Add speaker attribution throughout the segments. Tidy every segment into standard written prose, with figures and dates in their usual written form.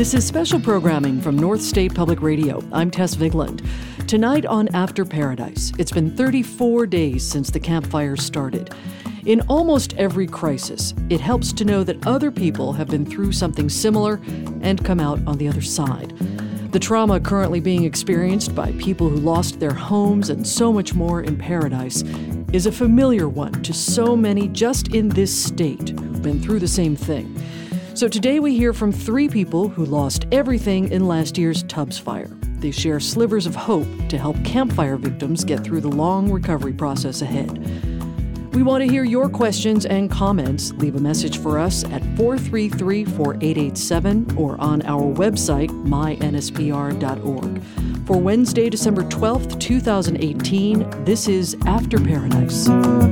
Speaker 1: This is special programming from North State Public Radio. I'm Tess Vigland. Tonight on After Paradise, it's been 34 days since the campfire started. In almost every crisis, it helps to know that other people have been through something similar and come out on the other side. The trauma currently being experienced by people who lost their homes and so much more in Paradise is a familiar one to so many just in this state who've been through the same thing. So today we hear from 3 people who lost everything in last year's Tubbs fire. They share slivers of hope to help campfire victims get through the long recovery process ahead. We want to hear your questions and comments. Leave a message for us at 433-4887 or on our website, mynspr.org. For Wednesday, December 12th, 2018, this is After Paradise.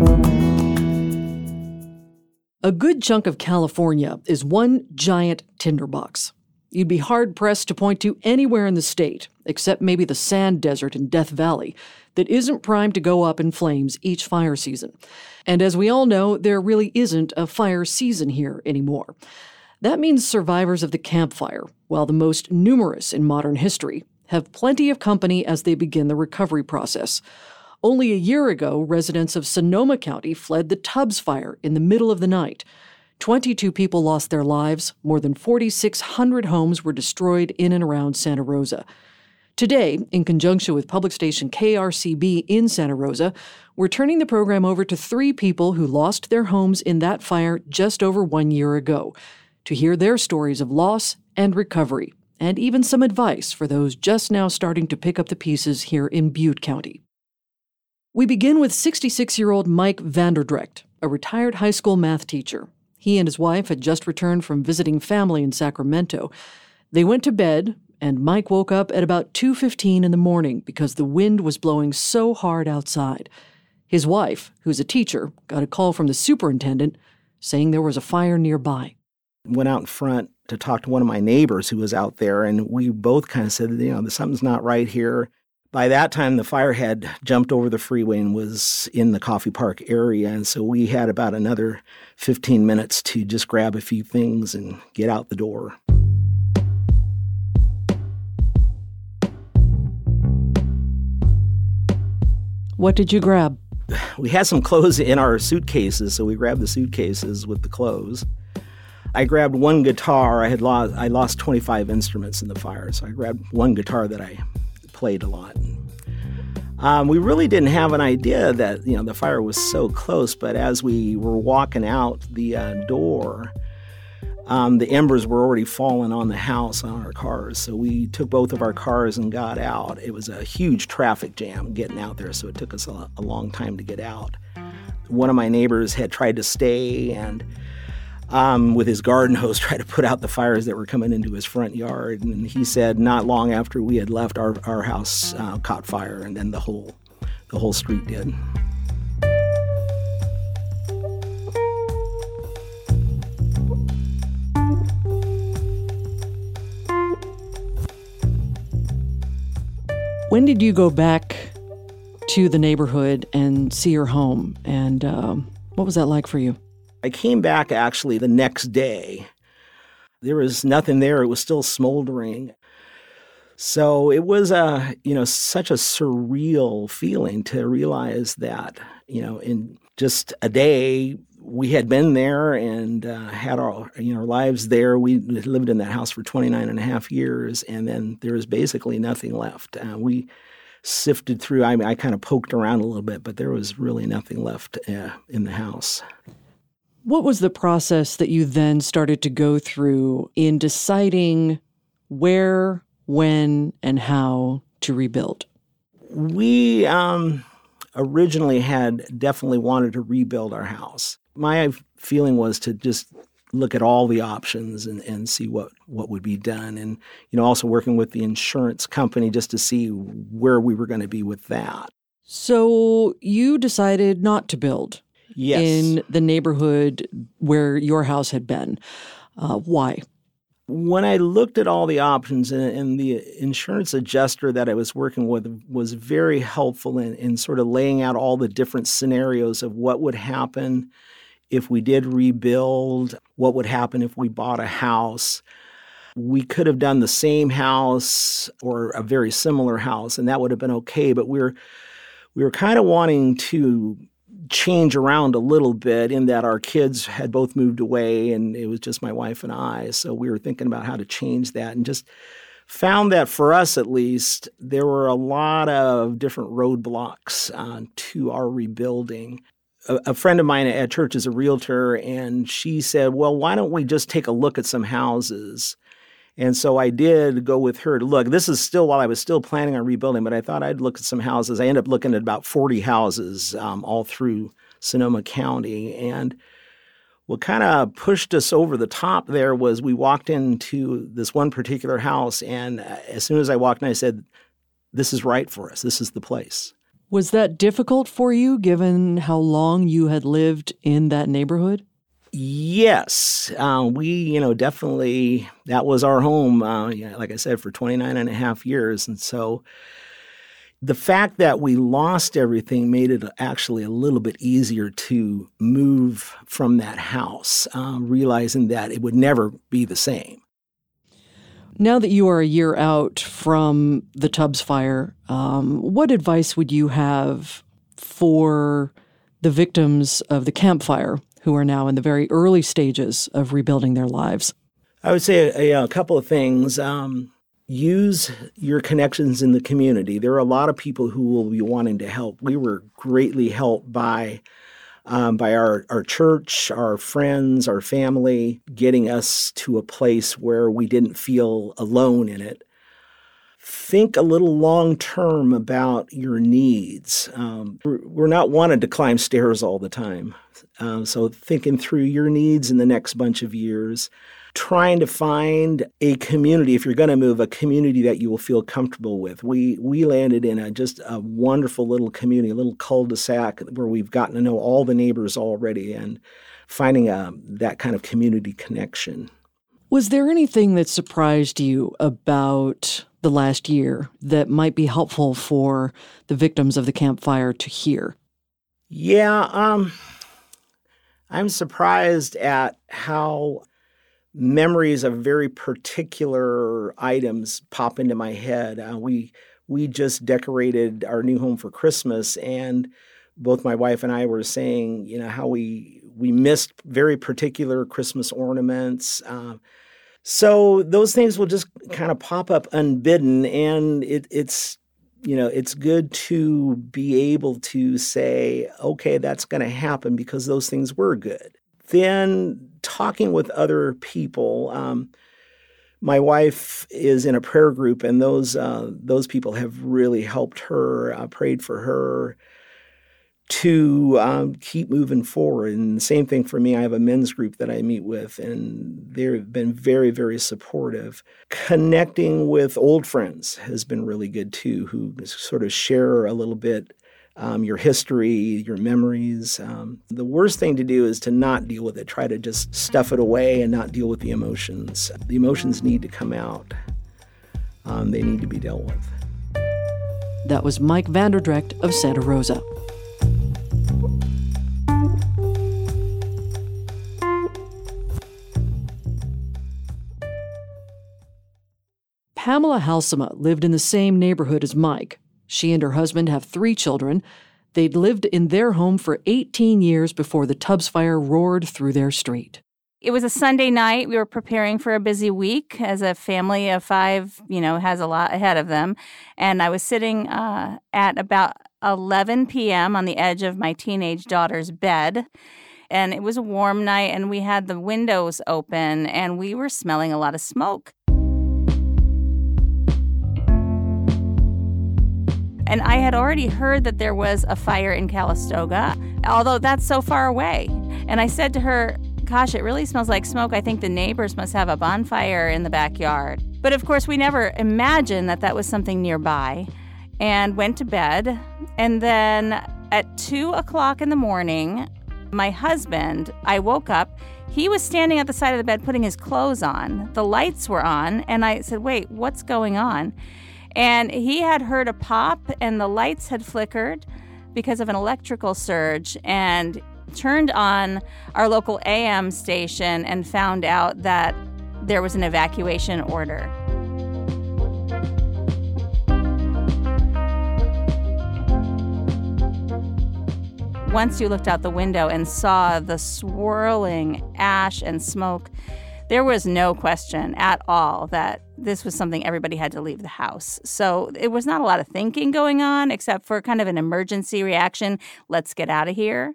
Speaker 1: A good chunk of California is one giant tinderbox. You'd be hard-pressed to point to anywhere in the state, except maybe the sand desert in Death Valley, that isn't primed to go up in flames each fire season. And as we all know, there really isn't a fire season here anymore. That means survivors of the campfire, while the most numerous in modern history, have plenty of company as they begin the recovery process. Only a year ago, residents of Sonoma County fled the Tubbs fire in the middle of the night. 22 people lost their lives. More than 4,600 homes were destroyed in and around Santa Rosa. Today, in conjunction with public station KRCB in Santa Rosa, we're turning the program over to 3 people who lost their homes in that fire just over 1 year ago, to hear their stories of loss and recovery, and even some advice for those just now starting to pick up the pieces here in Butte County. We begin with 66-year-old Mike Vanderdrecht, a retired high school math teacher. He and his wife had just returned from visiting family in Sacramento. They went to bed, and Mike woke up at about 2:15 in the morning because the wind was blowing so hard outside. His wife, who's a teacher, got a call from the superintendent saying there was a fire nearby.
Speaker 2: Went out in front to talk to one of my neighbors who was out there, and we both kind of said, something's not right here. By that time, the fire had jumped over the freeway and was in the Coffee Park area, and so we had about another 15 minutes to just grab a few things and get out the door.
Speaker 1: What did you grab?
Speaker 2: We had some clothes in our suitcases, so we grabbed the suitcases with the clothes. I grabbed one guitar. I lost 25 instruments in the fire, so I grabbed one guitar that I played a lot. We really didn't have an idea that the fire was so close, but as we were walking out the door, the embers were already falling on the house, on our cars. So we took both of our cars and got out. It was a huge traffic jam getting out there, so it took us a long time to get out. One of my neighbors had tried to stay and with his garden hose, try to put out the fires that were coming into his front yard. And he said not long after we had left, our house caught fire, and then the whole street did.
Speaker 1: When did you go back to the neighborhood and see your home? And what was that like for you?
Speaker 2: I came back actually the next day. There was nothing there. It was still smoldering. So it was such a surreal feeling to realize that, in just a day we had been there and had our lives there. We lived in that house for 29 and a half years, and then there was basically nothing left. We sifted through. I kind of poked around a little bit, but there was really nothing left in the house.
Speaker 1: What was the process that you then started to go through in deciding where, when, and how to rebuild?
Speaker 2: We originally had definitely wanted to rebuild our house. My feeling was to just look at all the options and see what would be done. And, also working with the insurance company just to see where we were going to be with that.
Speaker 1: So you decided not to build.
Speaker 2: Yes.
Speaker 1: In the neighborhood where your house had been. Why?
Speaker 2: When I looked at all the options, and the insurance adjuster that I was working with was very helpful in sort of laying out all the different scenarios of what would happen if we did rebuild, what would happen if we bought a house. We could have done the same house or a very similar house, and that would have been okay. But we were kind of wanting to change around a little bit in that our kids had both moved away, and it was just my wife and I. So we were thinking about how to change that, and just found that for us at least, there were a lot of different roadblocks to our rebuilding. A friend of mine at church is a realtor, and she said, well, why don't we just take a look at some houses? And so I did go with her to look. This is still while I was still planning on rebuilding, but I thought I'd look at some houses. I ended up looking at about 40 houses all through Sonoma County. And what kind of pushed us over the top there was we walked into this one particular house, and as soon as I walked in, I said, this is right for us. This is the place.
Speaker 1: Was that difficult for you, given how long you had lived in that neighborhood?
Speaker 2: Yes, we, definitely, that was our home, like I said, for 29 and a half years. And so the fact that we lost everything made it actually a little bit easier to move from that house, realizing that it would never be the same.
Speaker 1: Now that you are a year out from the Tubbs fire, what advice would you have for the victims of the Camp Fire who are now in the very early stages of rebuilding their lives?
Speaker 2: I would say a couple of things. Use your connections in the community. There are a lot of people who will be wanting to help. We were greatly helped by our church, our friends, our family, getting us to a place where we didn't feel alone in it. Think a little long-term about your needs. We're not wanted to climb stairs all the time. So thinking through your needs in the next bunch of years, trying to find a community, if you're going to move, a community that you will feel comfortable with. We landed in just a wonderful little community, a little cul-de-sac where we've gotten to know all the neighbors already, and finding that kind of community connection.
Speaker 1: Was there anything that surprised you about the last year that might be helpful for the victims of the Camp Fire to hear?
Speaker 2: Yeah, I'm surprised at how memories of very particular items pop into my head. We just decorated our new home for Christmas, and both my wife and I were saying, how we missed very particular Christmas ornaments. So those things will just kind of pop up unbidden, and it's good to be able to say, okay, that's going to happen because those things were good. Then talking with other people, my wife is in a prayer group, and those people have really helped her, prayed for her to keep moving forward. And the same thing for me. I have a men's group that I meet with, and they've been very, very supportive. Connecting with old friends has been really good too, who sort of share a little bit your history, your memories. The worst thing to do is to not deal with it. Try to just stuff it away and not deal with the emotions. The emotions need to come out. They need to be dealt with.
Speaker 1: That was Mike Vanderdrecht of Santa Rosa. Pamela Halsema lived in the same neighborhood as Mike. She and her husband have 3 children. They'd lived in their home for 18 years before the Tubbs fire roared through their street.
Speaker 3: It was a Sunday night. We were preparing for a busy week. As a family of 5, has a lot ahead of them. And I was sitting at about 11 p.m. on the edge of my teenage daughter's bed. And it was a warm night, and we had the windows open, and we were smelling a lot of smoke. And I had already heard that there was a fire in Calistoga, although that's so far away. And I said to her, gosh, it really smells like smoke. I think the neighbors must have a bonfire in the backyard. But of course, we never imagined that was something nearby, and went to bed. And then at 2 o'clock in the morning, my husband, I woke up. He was standing at the side of the bed putting his clothes on. The lights were on, and I said, wait, what's going on? And he had heard a pop, and the lights had flickered because of an electrical surge, and turned on our local AM station and found out that there was an evacuation order. Once you looked out the window and saw the swirling ash and smoke, there was no question at all that this was something everybody had to leave the house. So it was not a lot of thinking going on, except for kind of an emergency reaction. Let's get out of here.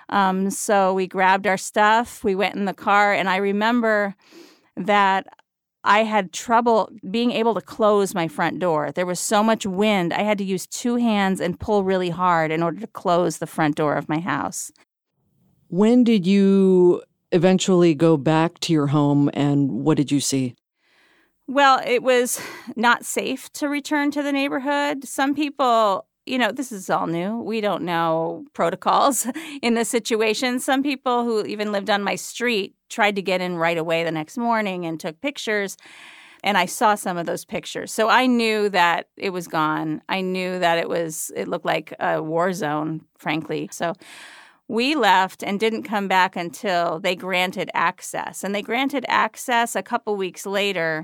Speaker 3: So we grabbed our stuff. We went in the car, and I remember that I had trouble being able to close my front door. There was so much wind. I had to use two hands and pull really hard in order to close the front door of my house.
Speaker 1: When did you eventually go back to your home, and what did you see?
Speaker 3: Well, it was not safe to return to the neighborhood. Some people, this is all new. We don't know protocols in this situation. Some people who even lived on my street tried to get in right away the next morning and took pictures. And I saw some of those pictures. So I knew that it was gone. I knew that it looked like a war zone, frankly. So we left and didn't come back until they granted access. And they granted access a couple weeks later.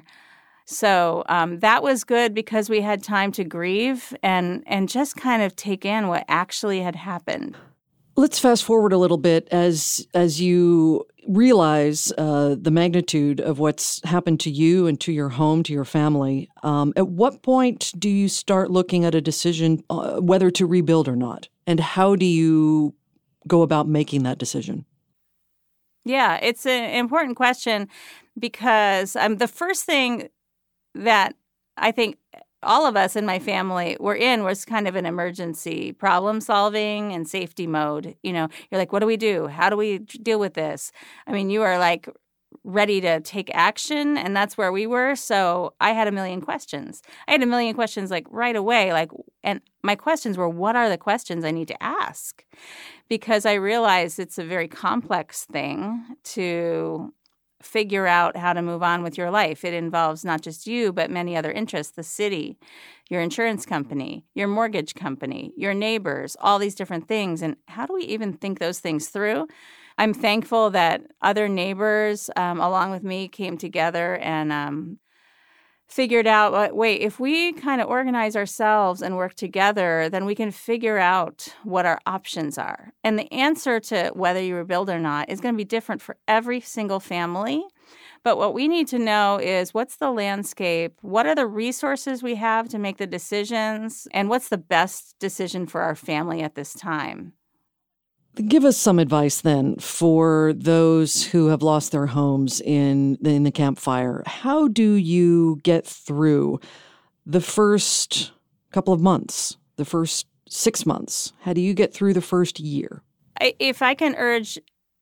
Speaker 3: So that was good because we had time to grieve and just kind of take in what actually had happened.
Speaker 1: Let's fast forward a little bit as you realize the magnitude of what's happened to you and to your home, to your family. At what point do you start looking at a decision whether to rebuild or not? And how do you go about making that decision?
Speaker 3: Yeah, it's an important question because the first thing that I think all of us in my family were in was kind of an emergency problem solving and safety mode. You're like, what do we do? How do we deal with this? I mean, you are like ready to take action, and that's where we were. So I had a million questions. Like right away, and my questions were, what are the questions I need to ask? Because I realized it's a very complex thing to figure out how to move on with your life. It involves not just you, but many other interests, the city, your insurance company, your mortgage company, your neighbors, all these different things. And how do we even think those things through? I'm thankful that other neighbors, along with me, came together and figured out, wait, if we kind of organize ourselves and work together, then we can figure out what our options are. And the answer to whether you rebuild or not is going to be different for every single family. But what we need to know is what's the landscape, what are the resources we have to make the decisions, and what's the best decision for our family at this time.
Speaker 1: Give us some advice then for those who have lost their homes in the Camp Fire. How do you get through the first couple of months, the first 6 months? How do you get through the first year?
Speaker 3: If I can urge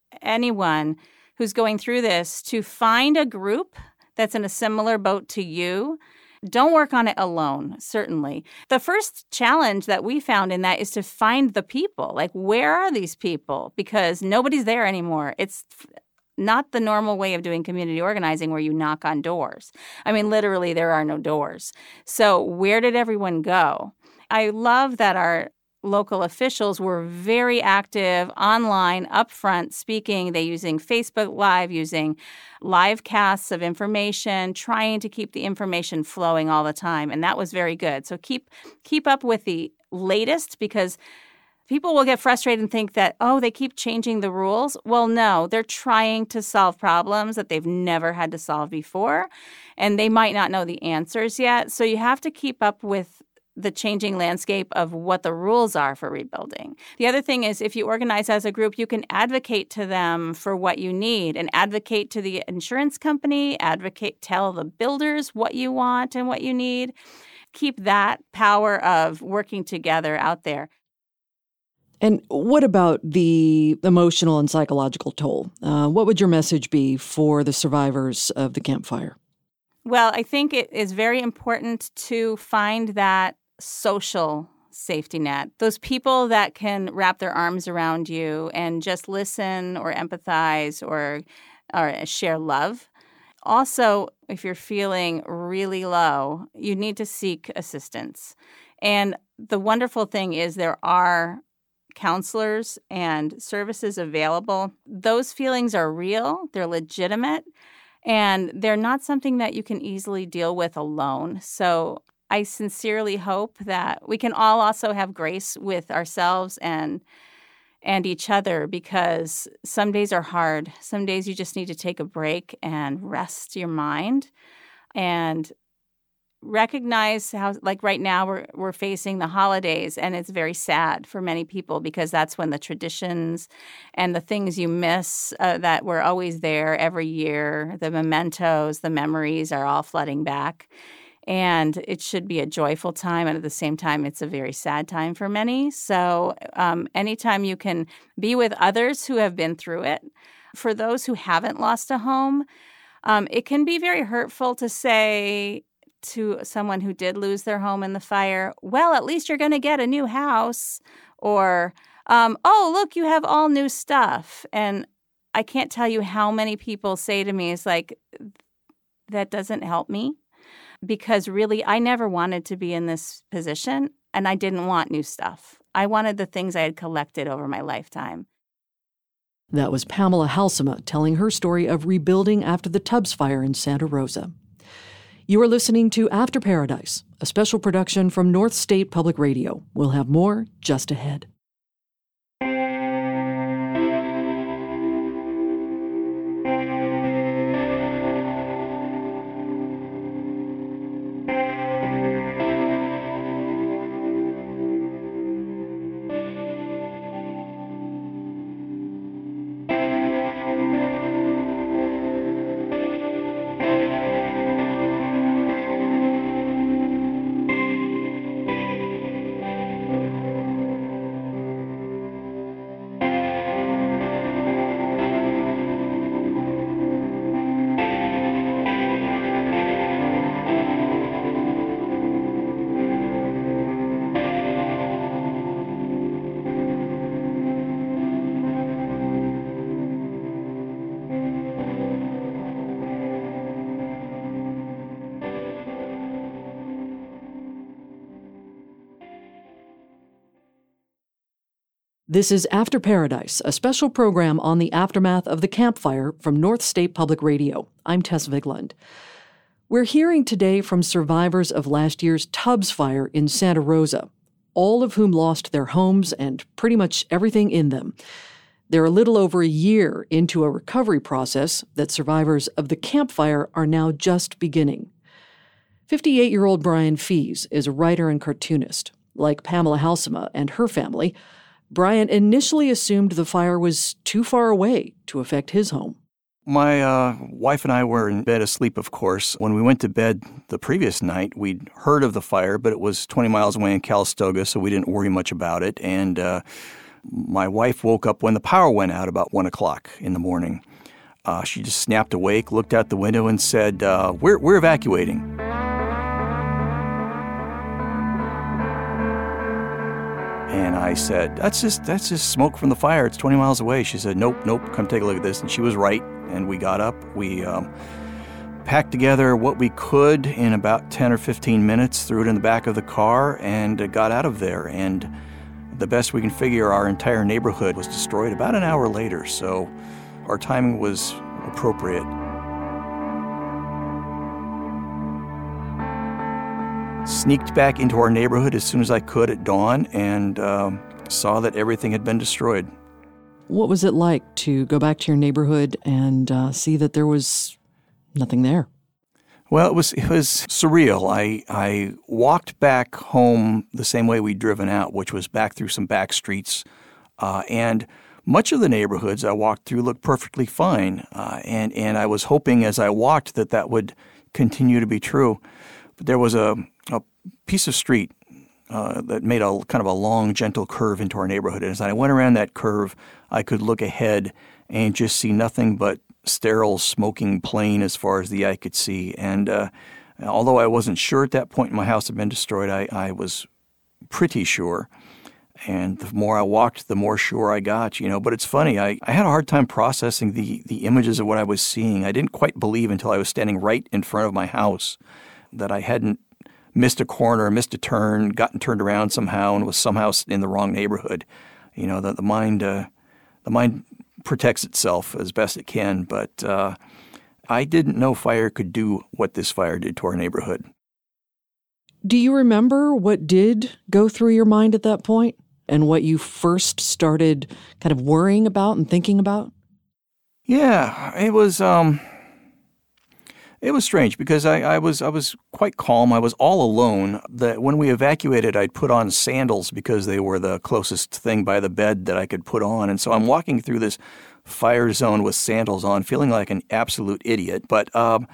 Speaker 3: anyone who's going through this to find a group that's in a similar boat to you. Don't work on it alone, certainly. The first challenge that we found in that is to find the people. Like, where are these people? Because nobody's there anymore. It's not the normal way of doing community organizing where you knock on doors. I mean, literally, there are no doors. So where did everyone go? I love that our local officials were very active online, upfront, speaking. They using Facebook Live, using live casts of information, trying to keep the information flowing all the time. And that was very good. So keep up with the latest, because people will get frustrated and think that, they keep changing the rules. Well, no, they're trying to solve problems that they've never had to solve before, and they might not know the answers yet. So you have to keep up with the changing landscape of what the rules are for rebuilding. The other thing is, if you organize as a group, you can advocate to them for what you need and advocate to the insurance company, tell the builders what you want and what you need. Keep that power of working together out there.
Speaker 1: And what about the emotional and psychological toll? What would your message be for the survivors of the Camp Fire?
Speaker 3: Well, I think it is very important to find that social safety net, those people that can wrap their arms around you and just listen or empathize or share love. Also, if you're feeling really low, you need to seek assistance. And the wonderful thing is there are counselors and services available. Those feelings are real, they're legitimate, And they're not something that you can easily deal with alone. So I sincerely hope that we can all also have grace with ourselves and each other, because some days are hard. Some days you just need to take a break and rest your mind and recognize how, like right now, we're facing the holidays, and it's very sad for many people because that's when the traditions and the things you miss that were always there every year, the mementos, the memories are all flooding back. And it should be a joyful time, and at the same time, it's a very sad time for many. So anytime you can be with others who have been through it, for those who haven't lost a home, it can be very hurtful to say to someone who did lose their home in the fire, well, at least you're going to get a new house, or, oh, look, you have all new stuff. And I can't tell you how many people say to me, it's like, that doesn't help me. Because really, I never wanted to be in this position, and I didn't want new stuff. I wanted the things I had collected over my lifetime.
Speaker 1: That was Pamela Halsema telling her story of rebuilding after the Tubbs fire in Santa Rosa. You are listening to After Paradise, a special production from North State Public Radio. We'll have more just ahead. This is After Paradise, a special program on the aftermath of the Camp Fire from North State Public Radio. I'm Tess Vigland. We're hearing today from survivors of last year's Tubbs fire in Santa Rosa, all of whom lost their homes and pretty much everything in them. They're a little over a year into a recovery process that survivors of the Camp Fire are now just beginning. 58-year-old Brian Fees is a writer and cartoonist. Like Pamela Halsema and her family, Brian initially assumed the fire was too far away to affect his home.
Speaker 4: My wife and I were in bed asleep, of course. When we went to bed the previous night, we'd heard of the fire, but it was 20 miles away in Calistoga, so we didn't worry much about it. And my wife woke up when the power went out about 1 o'clock in the morning. She just snapped awake, looked out the window, and said, we're evacuating. And I said, that's just smoke from the fire. It's 20 miles away. She said, nope, come take a look at this. And she was right. And we got up. We packed together what we could in about 10 or 15 minutes, threw it in the back of the car, and got out of there. And the best we can figure, our entire neighborhood was destroyed about an hour later. So our timing was appropriate. Sneaked back into our neighborhood as soon as I could at dawn and saw that everything had been destroyed.
Speaker 1: What was it like to go back to your neighborhood and see that there was nothing there?
Speaker 4: Well, it was surreal. I walked back home the same way we'd driven out, which was back through some back streets, and much of the neighborhoods I walked through looked perfectly fine, and I was hoping as I walked that would continue to be true. But there was a piece of street that made a kind of a long, gentle curve into our neighborhood. And as I went around that curve, I could look ahead and just see nothing but sterile, smoking plain as far as the eye could see. And although I wasn't sure at that point my house had been destroyed, I was pretty sure. And the more I walked, the more sure I got, But it's funny, I had a hard time processing the images of what I was seeing. I didn't quite believe until I was standing right in front of my house that I hadn't missed a corner, missed a turn, gotten turned around somehow, and was somehow in the wrong neighborhood. The mind protects itself as best it can, but I didn't know fire could do what this fire did to our neighborhood.
Speaker 1: Do you remember what did go through your mind at that point and what you first started kind of worrying about and thinking about?
Speaker 4: Yeah, it was strange because I was quite calm. I was all alone. When we evacuated, I'd put on sandals because they were the closest thing by the bed that I could put on. And so I'm walking through this fire zone with sandals on, feeling like an absolute idiot. But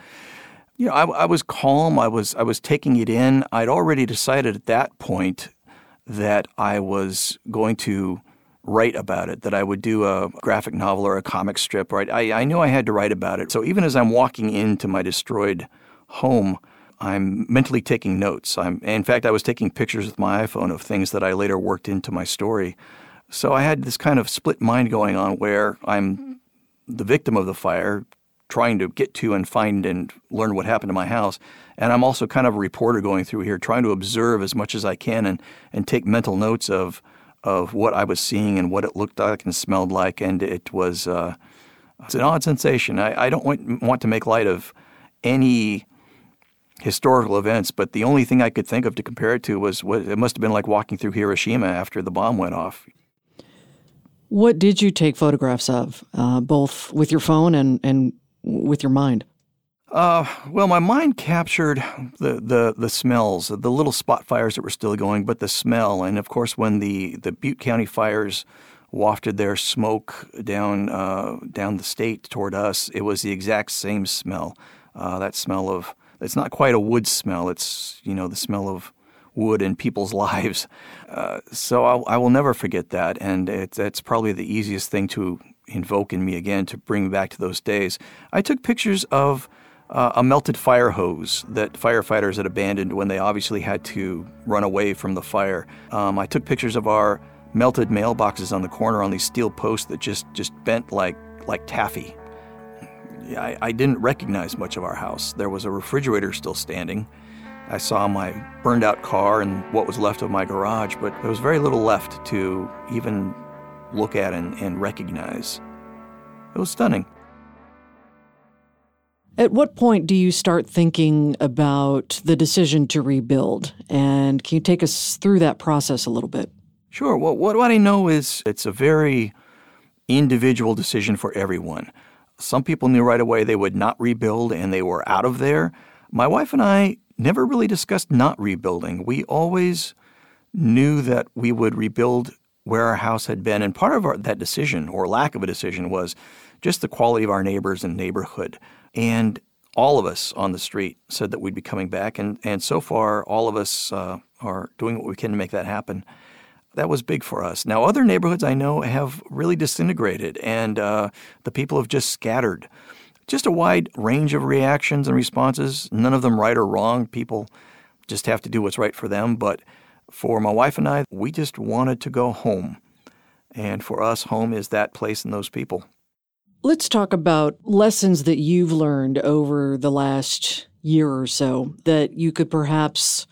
Speaker 4: I was calm. I was taking it in. I'd already decided at that point that I was going to write about it, that I would do a graphic novel or a comic strip. Right? I knew I had to write about it. So even as I'm walking into my destroyed home, I'm mentally taking notes. In fact, I was taking pictures with my iPhone of things that I later worked into my story. So I had this kind of split mind going on where I'm the victim of the fire, trying to get to and find and learn what happened to my house. And I'm also kind of a reporter going through here, trying to observe as much as I can and take mental notes of what I was seeing and what it looked like and smelled like. And it was it's an odd sensation. I don't want to make light of any historical events, but the only thing I could think of to compare it to was what it must have been like walking through Hiroshima after the bomb went off.
Speaker 1: What did you take photographs of, both with your phone and with your mind?
Speaker 4: Well, my mind captured the smells, the little spot fires that were still going, but the smell. And, of course, when the Butte County fires wafted their smoke down the state toward us, it was the exact same smell. That smell of – it's not quite a wood smell. It's, the smell of wood in people's lives. So I will never forget that, and it's probably the easiest thing to invoke in me again to bring me back to those days. I took pictures of a melted fire hose that firefighters had abandoned when they obviously had to run away from the fire. I took pictures of our melted mailboxes on the corner on these steel posts that just bent like taffy. I didn't recognize much of our house. There was a refrigerator still standing. I saw my burned-out car and what was left of my garage, but there was very little left to even look at and recognize. It was stunning.
Speaker 1: At what point do you start thinking about the decision to rebuild? And can you take us through that process a little bit?
Speaker 4: Sure. Well, what I know is it's a very individual decision for everyone. Some people knew right away they would not rebuild and they were out of there. My wife and I never really discussed not rebuilding. We always knew that we would rebuild where our house had been. And part of that decision, or lack of a decision, was just the quality of our neighbors and neighborhood. And all of us on the street said that we'd be coming back. And so far, all of us are doing what we can to make that happen. That was big for us. Now, other neighborhoods I know have really disintegrated, and the people have just scattered. Just a wide range of reactions and responses, none of them right or wrong. People just have to do what's right for them. But for my wife and I, we just wanted to go home. And for us, home is that place and those people.
Speaker 1: Let's talk about lessons that you've learned over the last year or so that you could perhaps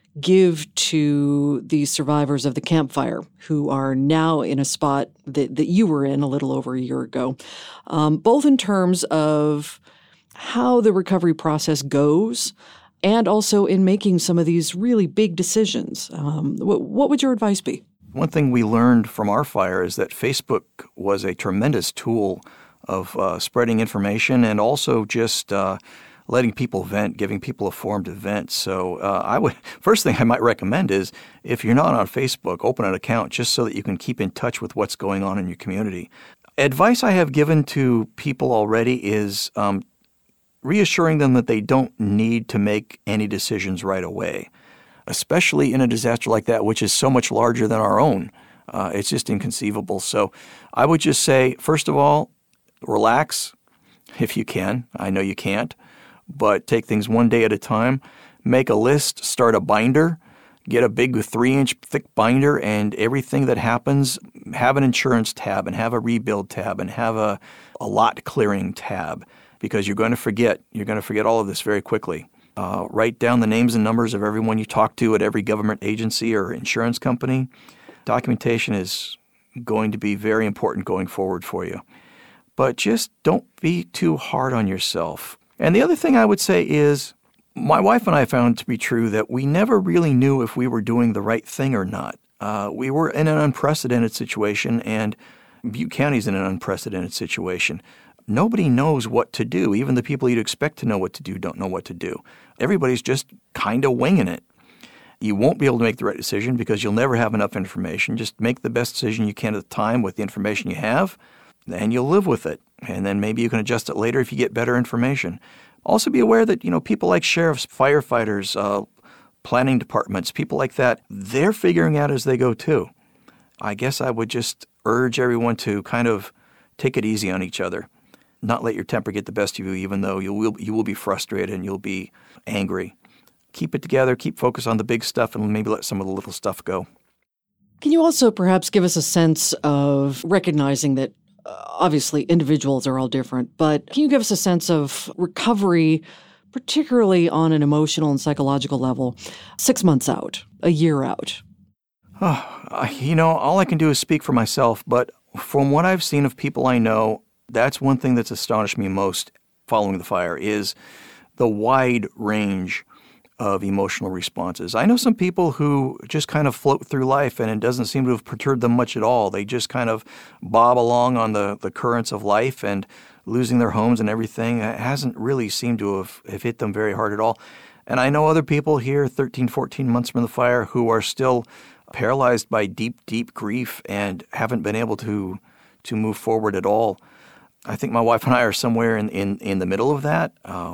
Speaker 1: give to the survivors of the Camp Fire who are now in a spot that you were in a little over a year ago, both in terms of how the recovery process goes and also in making some of these really big decisions. What would your advice be?
Speaker 4: One thing we learned from our fire is that Facebook was a tremendous tool of spreading information and also just letting people vent, giving people a forum to vent. So first thing I might recommend is if you're not on Facebook, open an account just so that you can keep in touch with what's going on in your community. Advice I have given to people already is reassuring them that they don't need to make any decisions right away, especially in a disaster like that, which is so much larger than our own. It's just inconceivable. So I would just say, first of all, relax if you can. I know you can't. But take things one day at a time. Make a list, start a binder, get a big 3-inch thick binder, and everything that happens, have an insurance tab and have a rebuild tab and have a lot clearing tab because you're going to forget. You're going to forget all of this very quickly. Write down the names and numbers of everyone you talk to at every government agency or insurance company. Documentation is going to be very important going forward for you. but just don't be too hard on yourself. And the other thing I would say is, my wife and I found to be true that we never really knew if we were doing the right thing or not. We were in an unprecedented situation, and Butte County's in an unprecedented situation. Nobody knows what to do. Even the people you'd expect to know what to do don't know what to do. Everybody's just kind of winging it. You won't be able to make the right decision because you'll never have enough information. Just make the best decision you can at the time with the information you have, and you'll live with it. And then maybe you can adjust it later if you get better information. Also be aware that, people like sheriffs, firefighters, planning departments, people like that, they're figuring out as they go too. I guess I would just urge everyone to kind of take it easy on each other. Not let your temper get the best of you, even though you will be frustrated and you'll be angry. Keep it together, keep focused on the big stuff, and maybe let some of the little stuff go.
Speaker 1: Can you also perhaps give us a sense of recognizing that obviously individuals are all different, but can you give us a sense of recovery, particularly on an emotional and psychological level, 6 months out, a year out?
Speaker 4: All I can do is speak for myself, but from what I've seen of people I know, that's one thing that's astonished me most following the fire is the wide range of emotional responses. I know some people who just kind of float through life and it doesn't seem to have perturbed them much at all. They just kind of bob along on the currents of life, and losing their homes and everything hasn't really seemed to have hit them very hard at all. And I know other people here 13, 14 months from the fire who are still paralyzed by deep, deep grief and haven't been able to move forward at all. I think my wife and I are somewhere in the middle of that.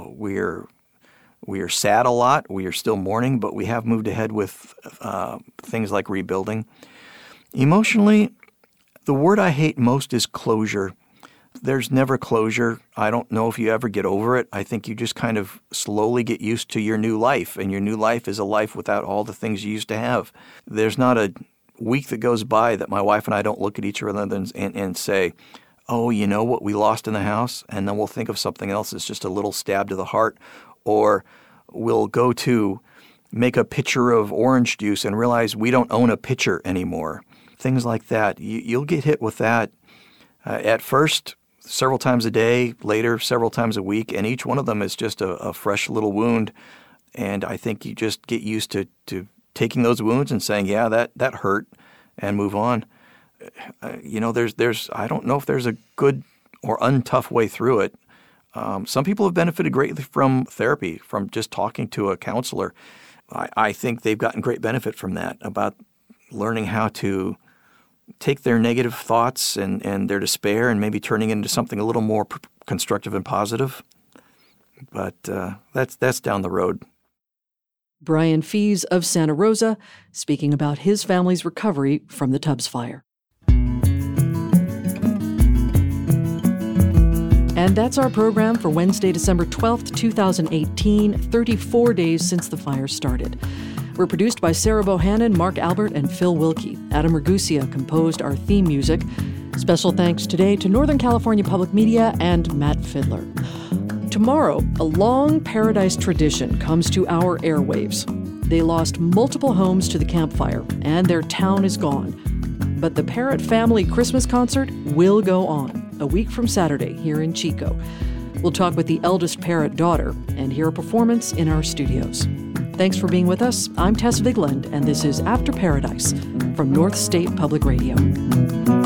Speaker 4: We are sad a lot. We are still mourning, but we have moved ahead with things like rebuilding. Emotionally, the word I hate most is closure. There's never closure. I don't know if you ever get over it. I think you just kind of slowly get used to your new life, and your new life is a life without all the things you used to have. There's not a week that goes by that my wife and I don't look at each other and say, oh, you know what we lost in the house? And then we'll think of something else that's just a little stab to the heart. Or we'll go to make a pitcher of orange juice and realize we don't own a pitcher anymore. Things like that. You'll get hit with that at first several times a day, later several times a week, and each one of them is just a fresh little wound. And I think you just get used to taking those wounds and saying, yeah, that hurt, and move on. There's I don't know if there's a good or untough way through it. Some people have benefited greatly from therapy, from just talking to a counselor. I think they've gotten great benefit from that, about learning how to take their negative thoughts and their despair and maybe turning it into something a little more constructive and positive. But that's down the road.
Speaker 1: Brian Fees of Santa Rosa, speaking about his family's recovery from the Tubbs fire. And that's our program for Wednesday, December 12th, 2018, 34 days since the fire started. We're produced by Sarah Bohannon, Mark Albert, and Phil Wilkie. Adam Ragusia composed our theme music. Special thanks today to Northern California Public Media and Matt Fidler. Tomorrow, a long Paradise tradition comes to our airwaves. They lost multiple homes to the Camp Fire, and their town is gone. But the Parrott Family Christmas concert will go on a week from Saturday here in Chico. We'll talk with the eldest Parrott daughter and hear a performance in our studios. Thanks for being with us. I'm Tess Vigland, and this is After Paradise from North State Public Radio.